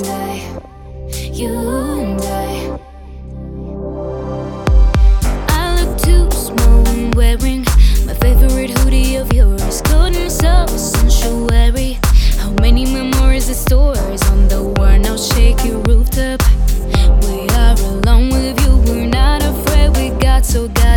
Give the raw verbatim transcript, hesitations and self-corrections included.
and I, you and I. I look too small when wearing my favorite hoodie of yours. Couldn't so sanctuary. How many memories it stores on the worn out shaky rooftop. We are alone with you, we're not afraid, we got so got